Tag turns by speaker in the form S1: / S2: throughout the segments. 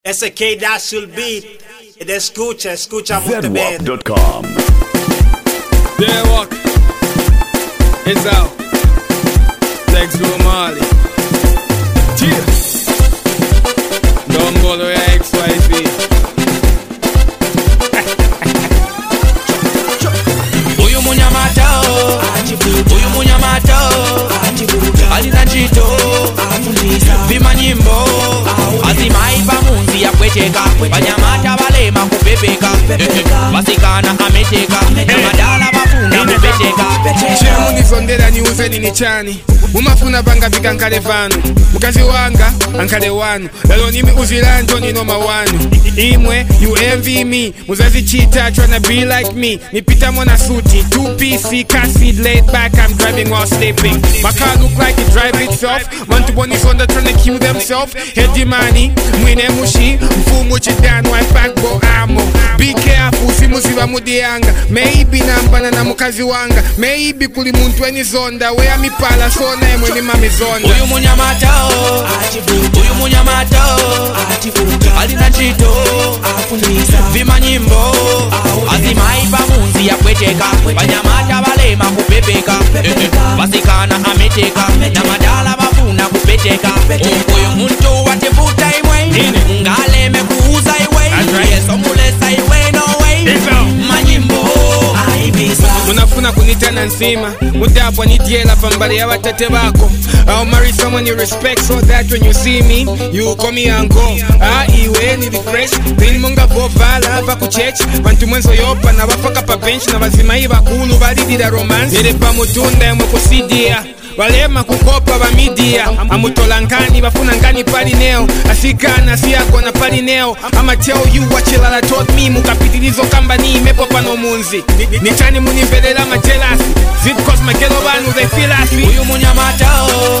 S1: Ese que da sul beat ed escucha molto bene.
S2: Zedwalk.com.
S3: Zedwalk is out. Lex Romali. Cheer. Don't bother your XYZ.
S4: Uyu munyamata, uyu munyamata, alina njito, vima nyimbo, azimaipa munzi ya kweteka, banyamata balema kupepeka, basikana ameteka, na madala bafuna kupeteka.
S3: Chemu nisondera niuze nini chani mumafuna banga vika nkale vanu mukazi wanga ankale wanu lalo nimi uzilanjo ninoma wanu imwe you envy me muzazi cheater tryna be like me nipita mona suti 2PC car seat laid back I'm driving while sleeping my car look like it drive itself Mantu boni sonda tryna kill themselves Hedi mani mwine mushi mfumu chidanu I pack bo amo be careful simuziva mudianga maybe nambana na mukazi wanga maybe kuli muntu enizonda wea mipala sona emwe ni mamizonda
S4: uyu munyamata alina njito vima nyimbo azimaipa munzi ya kweteka banyamata balema kupepeka basikana ameteka na madala bafuna kupeteka uyu muntu watefuta imwe ngaleme kuuza iwe yeso mulesa iwe no way manyimbo
S3: munafuna kunitana nsima mudapwa nidyela pambali ya watate bako I'll marry someone you respect so that when you see me you call me uncle iwe ni refresh then munga vovala va ku church bantu mwenzo yopa na bafaka pa bench na bazimai bakulu balidira romance nere pa mutunda yamwe kusidia walema kukopa ba media amutolankani bafuna ngani pali neo asikana siyako na pali neo I'ma tell you what chilala taught me mukapitilizo kamba ni imepo pano munzi nichani munivelela ma jealousy zip cause my ghetto banu they feel as me
S4: uyu munyamata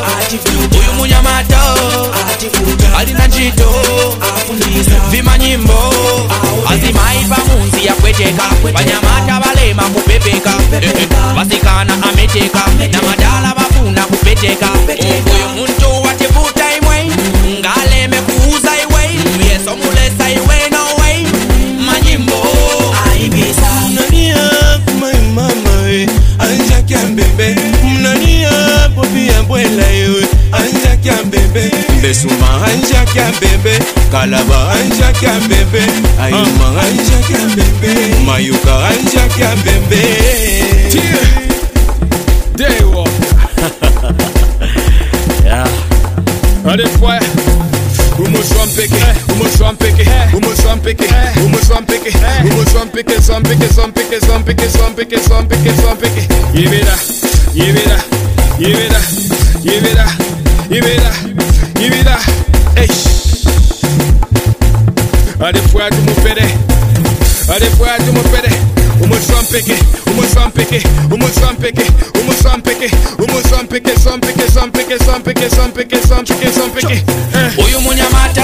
S4: alina njito vima nyimbo azimaipa munzi ya kweteka banyamata balema kupepeka basikana ameteka na madala bafuna kupeteka uyu muntu watefuta imwe ngaleme kuuza iwe yeso mulesa iwe no way manyimbo
S5: Mnania kumai mama we anja kiambebe Mnania popi ya mbwela yewe anja kiambebe Besuma anja kiambebe Kalaba anja kiambebe Ayuma anja kiambebe Mayuka anja kiambebe
S3: Zedwalk.
S2: Yeah.
S3: Allez fire Umuswampeke Yibira eish Allez fire tumupere Umuswampeke
S4: uyu munyamata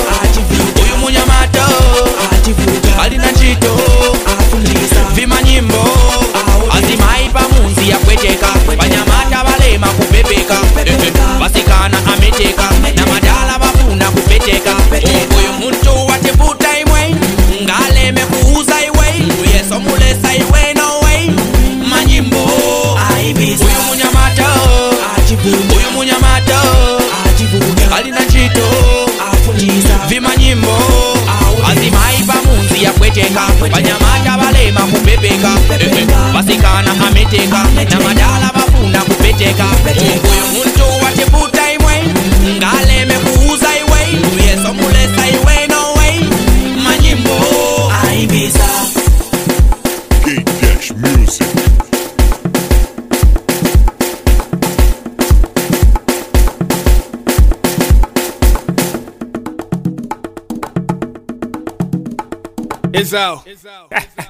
S4: alina njito vima nyimbo azimaipa munzi ya kweteka banyamata balema kupepeka basikana ameteka na madala bafuna kupeteka uyu muntu watefuta imwe ngaleme kuuza iwe yeso mulesa iwe no way manyimbo uyu munyamata alina njito vima nyimbo azimaipa munzi ya kweteka banyamata balema kupepeka basikana ameteka na madala bafuna kupeteka uyu muntu watefuta imwe ngaleme kuuza iwe yeso mulesa iwe no way manyimbo
S2: Gate Music.
S3: It's out.